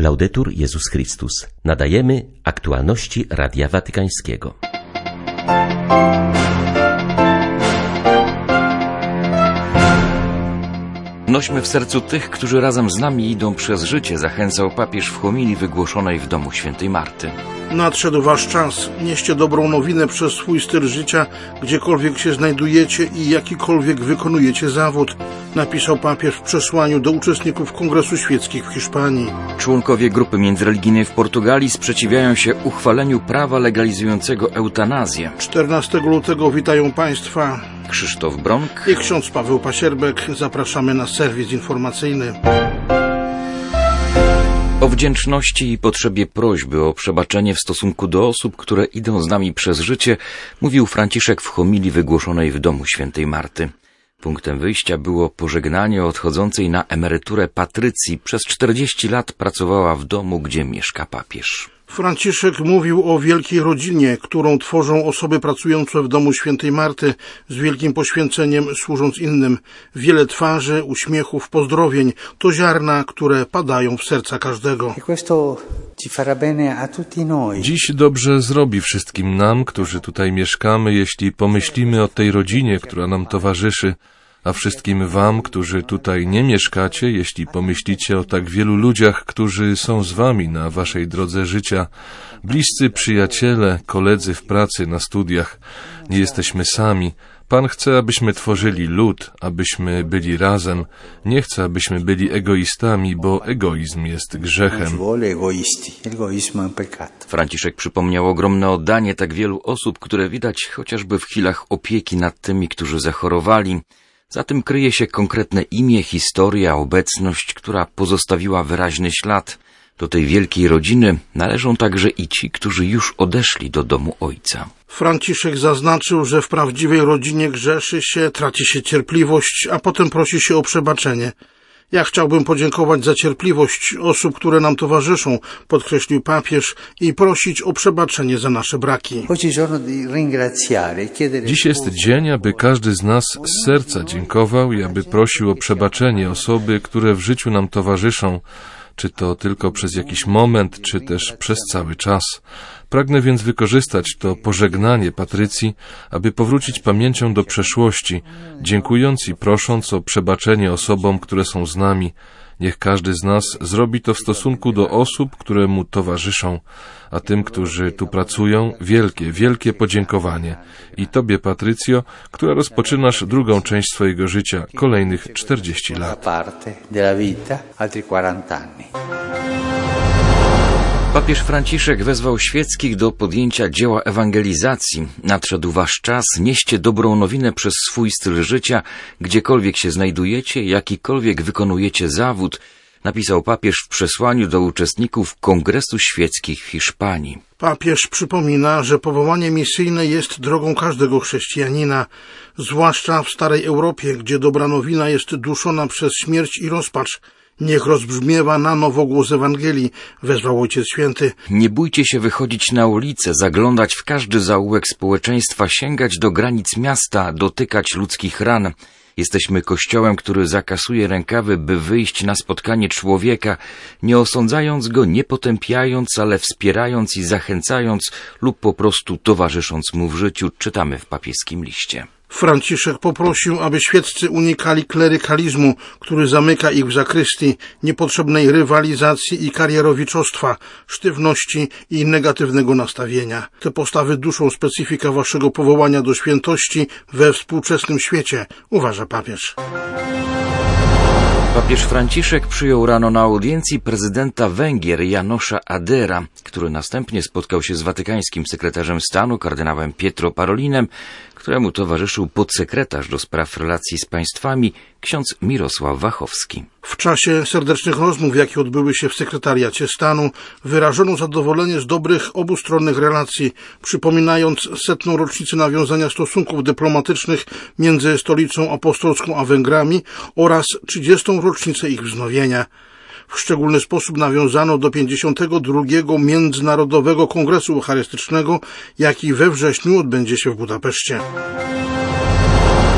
Laudetur Jezus Chrystus. Nadajemy aktualności Radia Watykańskiego. Nośmy w sercu tych, którzy razem z nami idą przez życie, zachęcał papież w homilii wygłoszonej w domu świętej Marty. Nadszedł wasz czas. Nieście dobrą nowinę przez swój styl życia, gdziekolwiek się znajdujecie i jakikolwiek wykonujecie zawód, napisał papież w przesłaniu do uczestników Kongresu Świeckich w Hiszpanii. Członkowie grupy międzyreligijnej w Portugalii sprzeciwiają się uchwaleniu prawa legalizującego eutanazję. 14 lutego witają Państwa Krzysztof Bronk i ksiądz Paweł Pasierbek. Zapraszamy na serwis informacyjny. O wdzięczności i potrzebie prośby o przebaczenie w stosunku do osób, które idą z nami przez życie, mówił Franciszek w homilii wygłoszonej w domu świętej Marty. Punktem wyjścia było pożegnanie odchodzącej na emeryturę Patrycji. Przez 40 lat pracowała w domu, gdzie mieszka papież. Franciszek mówił o wielkiej rodzinie, którą tworzą osoby pracujące w domu świętej Marty, z wielkim poświęceniem służąc innym. Wiele twarzy, uśmiechów, pozdrowień to ziarna, które padają w serca każdego. Dziś dobrze zrobi wszystkim nam, którzy tutaj mieszkamy, jeśli pomyślimy o tej rodzinie, która nam towarzyszy, a wszystkim wam, którzy tutaj nie mieszkacie, jeśli pomyślicie o tak wielu ludziach, którzy są z wami na waszej drodze życia, bliscy przyjaciele, koledzy w pracy, na studiach. Nie jesteśmy sami. Pan chce, abyśmy tworzyli lud, abyśmy byli razem. Nie chce, abyśmy byli egoistami, bo egoizm jest grzechem. Franciszek przypomniał ogromne oddanie tak wielu osób, które widać chociażby w chwilach opieki nad tymi, którzy zachorowali. Za tym kryje się konkretne imię, historia, obecność, która pozostawiła wyraźny ślad. Do tej wielkiej rodziny należą także i ci, którzy już odeszli do domu Ojca. Franciszek zaznaczył, że w prawdziwej rodzinie grzeszy się, traci się cierpliwość, a potem prosi się o przebaczenie. Ja chciałbym podziękować za cierpliwość osób, które nam towarzyszą, podkreślił papież, i prosić o przebaczenie za nasze braki. Dziś jest dzień, aby każdy z nas z serca dziękował i aby prosił o przebaczenie osoby, które w życiu nam towarzyszą, czy to tylko przez jakiś moment, czy też przez cały czas. Pragnę więc wykorzystać to pożegnanie Patrycji, aby powrócić pamięcią do przeszłości, dziękując i prosząc o przebaczenie osobom, które są z nami. Niech każdy z nas zrobi to w stosunku do osób, które mu towarzyszą, a tym, którzy tu pracują, wielkie, wielkie podziękowanie. I Tobie, Patrycjo, która rozpoczynasz drugą część swojego życia, kolejnych 40 lat. Papież Franciszek wezwał świeckich do podjęcia dzieła ewangelizacji. Nadszedł wasz czas, nieście dobrą nowinę przez swój styl życia, gdziekolwiek się znajdujecie, jakikolwiek wykonujecie zawód, napisał papież w przesłaniu do uczestników Kongresu Świeckich w Hiszpanii. Papież przypomina, że powołanie misyjne jest drogą każdego chrześcijanina, zwłaszcza w starej Europie, gdzie dobra nowina jest duszona przez śmierć i rozpacz. Niech rozbrzmiewa na nowo głos Ewangelii, wezwał Ojciec Święty. Nie bójcie się wychodzić na ulicę, zaglądać w każdy zaułek społeczeństwa, sięgać do granic miasta, dotykać ludzkich ran. Jesteśmy Kościołem, który zakasuje rękawy, by wyjść na spotkanie człowieka, nie osądzając go, nie potępiając, ale wspierając i zachęcając lub po prostu towarzysząc mu w życiu, czytamy w papieskim liście. Franciszek poprosił, aby świeccy unikali klerykalizmu, który zamyka ich w zakrystii, niepotrzebnej rywalizacji i karierowiczostwa, sztywności i negatywnego nastawienia. Te postawy duszą specyfika waszego powołania do świętości we współczesnym świecie, uważa papież. Papież Franciszek przyjął rano na audiencji prezydenta Węgier Jánosa Adera, który następnie spotkał się z watykańskim sekretarzem stanu kardynałem Pietro Parolinem, któremu towarzyszył podsekretarz do spraw relacji z państwami ksiądz Mirosław Wachowski. W czasie serdecznych rozmów, jakie odbyły się w sekretariacie stanu, wyrażono zadowolenie z dobrych obustronnych relacji, przypominając 100. rocznicę nawiązania stosunków dyplomatycznych między Stolicą Apostolską a Węgrami oraz 30. rocznicę ich wznowienia. W szczególny sposób nawiązano do 52. Międzynarodowego Kongresu Eucharystycznego, jaki we wrześniu odbędzie się w Budapeszcie.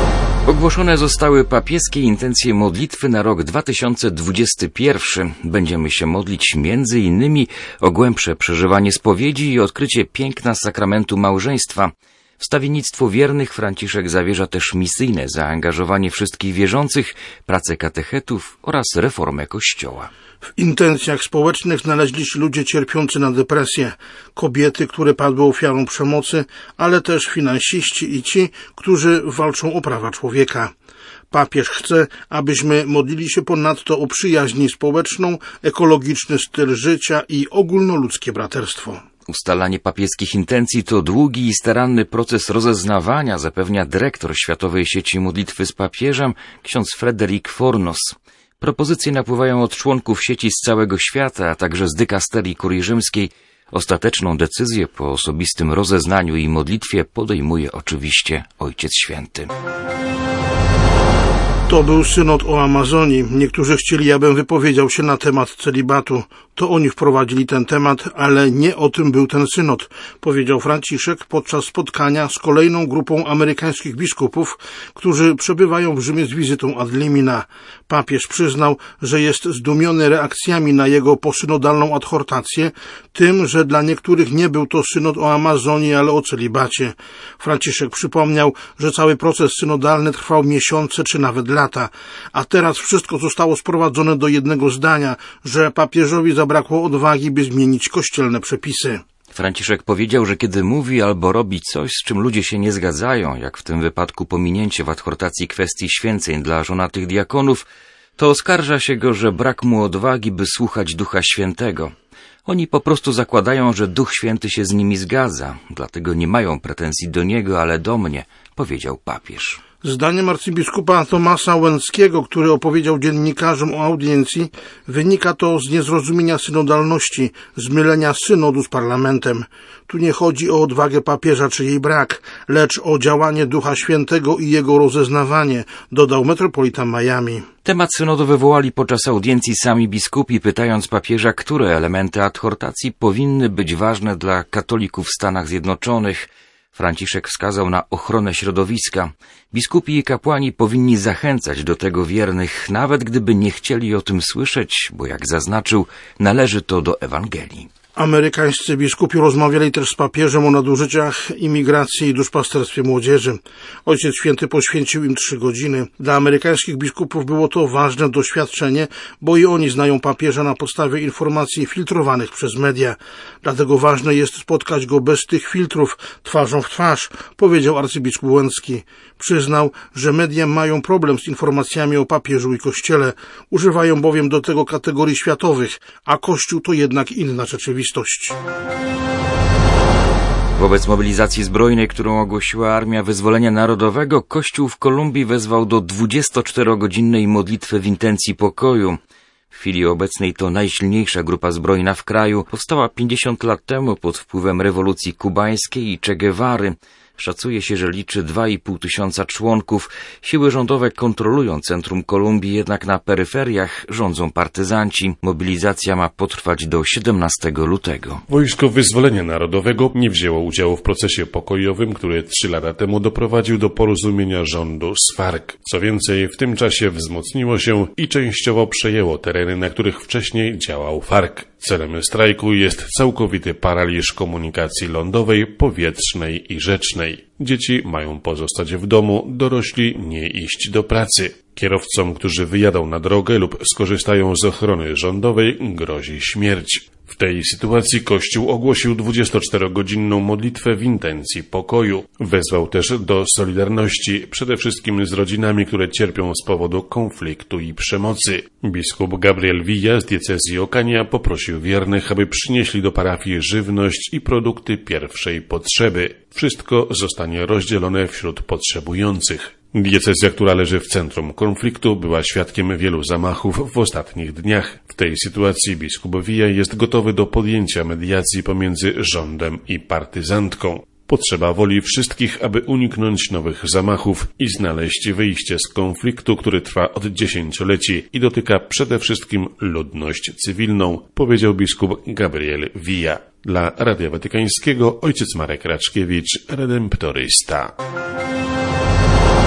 Ogłoszone zostały papieskie intencje modlitwy na rok 2021. Będziemy się modlić między innymi o głębsze przeżywanie spowiedzi i odkrycie piękna sakramentu małżeństwa. Wstawiennictwu wiernych Franciszek zawierza też misyjne zaangażowanie wszystkich wierzących, pracę katechetów oraz reformę Kościoła. W intencjach społecznych znaleźli się ludzie cierpiący na depresję, kobiety, które padły ofiarą przemocy, ale też finansiści i ci, którzy walczą o prawa człowieka. Papież chce, abyśmy modlili się ponadto o przyjaźń społeczną, ekologiczny styl życia i ogólnoludzkie braterstwo. Ustalanie papieskich intencji to długi i staranny proces rozeznawania, zapewnia dyrektor Światowej Sieci Modlitwy z Papieżem, ksiądz Frédéric Fornos. Propozycje napływają od członków sieci z całego świata, a także z dykasterii kurii rzymskiej. Ostateczną decyzję po osobistym rozeznaniu i modlitwie podejmuje oczywiście Ojciec Święty. To był synod o Amazonii. Niektórzy chcieli, abym wypowiedział się na temat celibatu. To oni wprowadzili ten temat, ale nie o tym był ten synod, powiedział Franciszek podczas spotkania z kolejną grupą amerykańskich biskupów, którzy przebywają w Rzymie z wizytą ad limina. Papież przyznał, że jest zdumiony reakcjami na jego posynodalną adhortację, tym, że dla niektórych nie był to synod o Amazonii, ale o celibacie. Franciszek przypomniał, że cały proces synodalny trwał miesiące czy nawet lata, a teraz wszystko zostało sprowadzone do jednego zdania, że papieżowi zabrakło odwagi, by zmienić kościelne przepisy. Franciszek powiedział, że kiedy mówi albo robi coś, z czym ludzie się nie zgadzają, jak w tym wypadku pominięcie w adhortacji kwestii święceń dla żonatych diakonów, to oskarża się go, że brak mu odwagi, by słuchać Ducha Świętego. Oni po prostu zakładają, że Duch Święty się z nimi zgadza, dlatego nie mają pretensji do niego, ale do mnie, powiedział papież. Zdaniem arcybiskupa Tomasa Łęckiego, który opowiedział dziennikarzom o audiencji, wynika to z niezrozumienia synodalności, z mylenia synodu z parlamentem. Tu nie chodzi o odwagę papieża czy jej brak, lecz o działanie Ducha Świętego i jego rozeznawanie, dodał metropolita Miami. Temat synodu wywołali podczas audiencji sami biskupi, pytając papieża, które elementy adhortacji powinny być ważne dla katolików w Stanach Zjednoczonych. Franciszek wskazał na ochronę środowiska. Biskupi i kapłani powinni zachęcać do tego wiernych, nawet gdyby nie chcieli o tym słyszeć, bo jak zaznaczył, należy to do Ewangelii. Amerykańscy biskupi rozmawiali też z papieżem o nadużyciach, imigracji i duszpasterstwie młodzieży. Ojciec Święty poświęcił im 3 godziny. Dla amerykańskich biskupów było to ważne doświadczenie, bo i oni znają papieża na podstawie informacji filtrowanych przez media. Dlatego ważne jest spotkać go bez tych filtrów, twarzą w twarz, powiedział arcybiskup Łęcki. Przyznał, że media mają problem z informacjami o papieżu i Kościele. Używają bowiem do tego kategorii światowych, a Kościół to jednak inna rzeczywistość. Wobec mobilizacji zbrojnej, którą ogłosiła Armia Wyzwolenia Narodowego, Kościół w Kolumbii wezwał do 24-godzinnej modlitwy w intencji pokoju. W chwili obecnej to najsilniejsza grupa zbrojna w kraju. Powstała 50 lat temu pod wpływem rewolucji kubańskiej i Che Guevary. Szacuje się, że liczy 2,5 tysiąca członków. Siły rządowe kontrolują centrum Kolumbii, jednak na peryferiach rządzą partyzanci. Mobilizacja ma potrwać do 17 lutego. Wojsko Wyzwolenia Narodowego nie wzięło udziału w procesie pokojowym, który 3 lata temu doprowadził do porozumienia rządu z FARC. Co więcej, w tym czasie wzmocniło się i częściowo przejęło tereny, na których wcześniej działał FARC. Celem strajku jest całkowity paraliż komunikacji lądowej, powietrznej i rzecznej. Dzieci mają pozostać w domu, dorośli nie iść do pracy. Kierowcom, którzy wyjadą na drogę lub skorzystają z ochrony rządowej, grozi śmierć. W tej sytuacji Kościół ogłosił 24-godzinną modlitwę w intencji pokoju. Wezwał też do solidarności, przede wszystkim z rodzinami, które cierpią z powodu konfliktu i przemocy. Biskup Gabriel Villa z diecezji Okania poprosił wiernych, aby przynieśli do parafii żywność i produkty pierwszej potrzeby. Wszystko zostanie rozdzielone wśród potrzebujących. Diecezja, która leży w centrum konfliktu, była świadkiem wielu zamachów w ostatnich dniach. W tej sytuacji biskup Villa jest gotowy do podjęcia mediacji pomiędzy rządem i partyzantką. Potrzeba woli wszystkich, aby uniknąć nowych zamachów i znaleźć wyjście z konfliktu, który trwa od dziesięcioleci i dotyka przede wszystkim ludność cywilną, powiedział biskup Gabriel Villa. Dla Radia Watykańskiego ojciec Marek Raczkiewicz, redemptorysta. W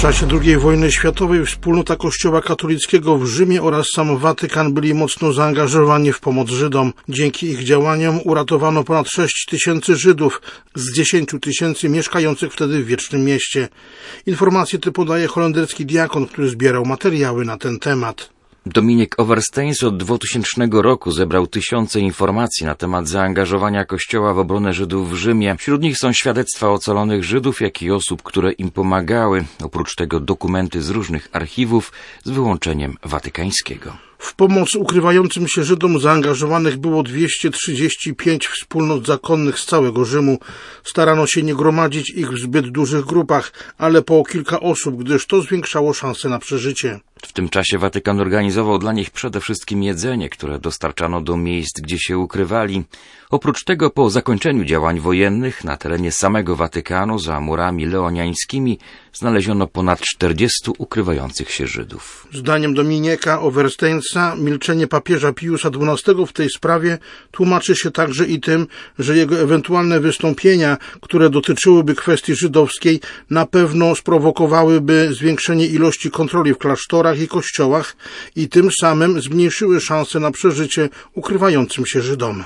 W czasie II wojny światowej wspólnota Kościoła katolickiego w Rzymie oraz sam Watykan byli mocno zaangażowani w pomoc Żydom. Dzięki ich działaniom uratowano ponad 6 tysięcy Żydów z 10 tysięcy mieszkających wtedy w Wiecznym Mieście. Informacje te podaje holenderski diakon, który zbierał materiały na ten temat. Dominik Oversteins od 2000 roku zebrał tysiące informacji na temat zaangażowania Kościoła w obronę Żydów w Rzymie. Wśród nich są świadectwa ocalonych Żydów, jak i osób, które im pomagały. Oprócz tego dokumenty z różnych archiwów z wyłączeniem watykańskiego. W pomoc ukrywającym się Żydom zaangażowanych było 235 wspólnot zakonnych z całego Rzymu. Starano się nie gromadzić ich w zbyt dużych grupach, ale po kilka osób, gdyż to zwiększało szanse na przeżycie. W tym czasie Watykan organizował dla nich przede wszystkim jedzenie, które dostarczano do miejsc, gdzie się ukrywali. Oprócz tego po zakończeniu działań wojennych na terenie samego Watykanu za murami leoniańskimi znaleziono ponad 40 ukrywających się Żydów. Zdaniem Dominika Oversteinsa milczenie papieża Piusa XII w tej sprawie tłumaczy się także i tym, że jego ewentualne wystąpienia, które dotyczyłyby kwestii żydowskiej, na pewno sprowokowałyby zwiększenie ilości kontroli w klasztorach i kościołach i tym samym zmniejszyły szanse na przeżycie ukrywającym się Żydom.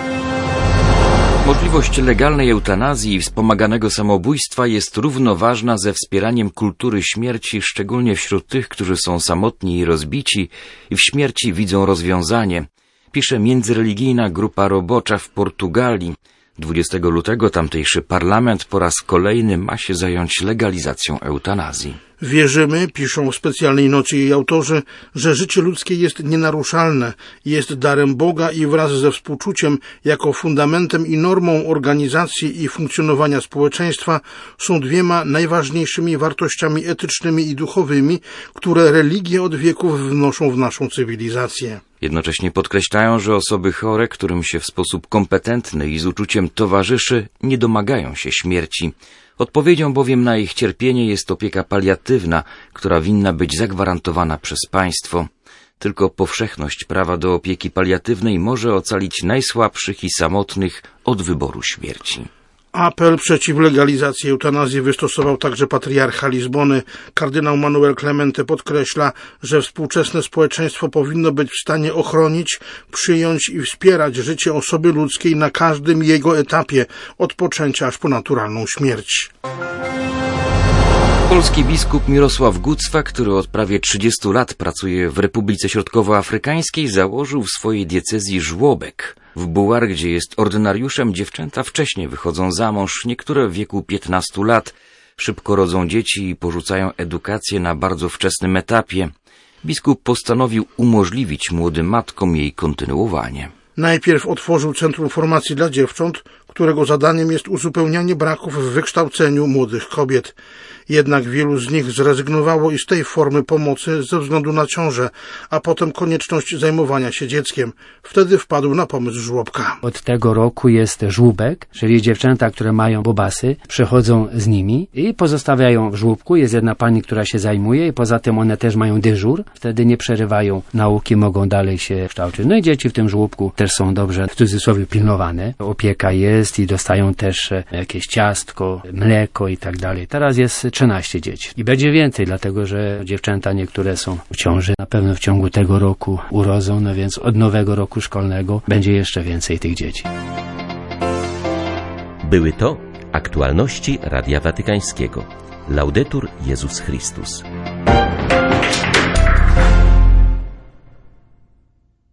Możliwość legalnej eutanazji i wspomaganego samobójstwa jest równoważna ze wspieraniem kultury śmierci, szczególnie wśród tych, którzy są samotni i rozbici i w śmierci widzą rozwiązanie, pisze międzyreligijna grupa robocza w Portugalii. 20 lutego tamtejszy parlament po raz kolejny ma się zająć legalizacją eutanazji. Wierzymy, piszą w specjalnej nocie jej autorzy, że życie ludzkie jest nienaruszalne, jest darem Boga i wraz ze współczuciem jako fundamentem i normą organizacji i funkcjonowania społeczeństwa są dwiema najważniejszymi wartościami etycznymi i duchowymi, które religie od wieków wnoszą w naszą cywilizację. Jednocześnie podkreślają, że osoby chore, którym się w sposób kompetentny i z uczuciem towarzyszy, nie domagają się śmierci. Odpowiedzią bowiem na ich cierpienie jest opieka paliatywna, która winna być zagwarantowana przez państwo. Tylko powszechność prawa do opieki paliatywnej może ocalić najsłabszych i samotnych od wyboru śmierci. Apel przeciw legalizacji eutanazji wystosował także patriarcha Lizbony. Kardynał Manuel Clemente podkreśla, że współczesne społeczeństwo powinno być w stanie ochronić, przyjąć i wspierać życie osoby ludzkiej na każdym jego etapie, od poczęcia aż po naturalną śmierć. Polski biskup Mirosław Gucwa, który od prawie 30 lat pracuje w Republice Środkowoafrykańskiej, założył w swojej diecezji żłobek. W Bułar, gdzie jest ordynariuszem, dziewczęta wcześniej wychodzą za mąż, niektóre w wieku 15 lat. Szybko rodzą dzieci i porzucają edukację na bardzo wczesnym etapie. Biskup postanowił umożliwić młodym matkom jej kontynuowanie. Najpierw otworzył Centrum Formacji dla Dziewcząt, którego zadaniem jest uzupełnianie braków w wykształceniu młodych kobiet. Jednak wielu z nich zrezygnowało i z tej formy pomocy ze względu na ciążę, a potem konieczność zajmowania się dzieckiem. Wtedy wpadł na pomysł żłobka. Od tego roku jest żłóbek, czyli dziewczęta, które mają bobasy, przychodzą z nimi i pozostawiają w żłóbku. Jest jedna pani, która się zajmuje i poza tym one też mają dyżur. Wtedy nie przerywają nauki, mogą dalej się kształcić. No i dzieci w tym żłóbku też są dobrze, w cudzysłowie, pilnowane. Opieka jest i dostają też jakieś ciastko, mleko i tak dalej. Teraz jest 13 dzieci. I będzie więcej, dlatego że dziewczęta niektóre są w ciąży. Na pewno w ciągu tego roku urodzą, no więc od nowego roku szkolnego będzie jeszcze więcej tych dzieci. Były to aktualności Radia Watykańskiego. Laudetur Jezus Chrystus.